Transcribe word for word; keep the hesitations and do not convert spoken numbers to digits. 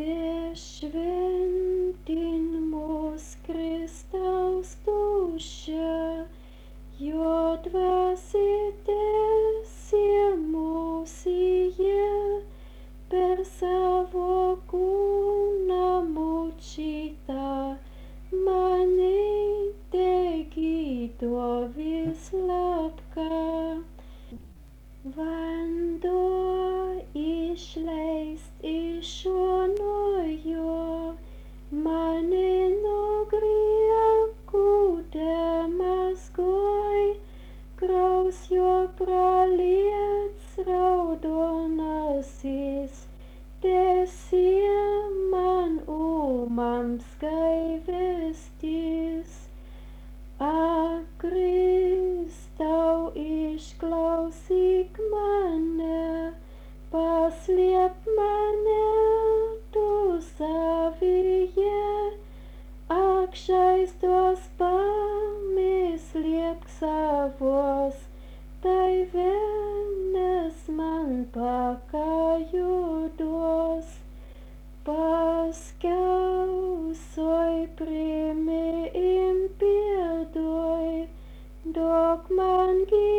Bešventin mus Kristaus dūšia, jo dvasitėsie mūsyje, per savo kūną mučytą, mane tegydo vislabka. Vanduo išleist iš šono jo, mane nuo griekų demazgoj, kraujo praliets raudonasis, tesie man ūmams gailestis. Ak, Kristau, išklausyk mane, paslėp mane tu savyje, ak, žaizdos pamislėk savos, tai velnias man pakajūdos. Paskiausoj priimi impiedoj, duok man gyvenimą.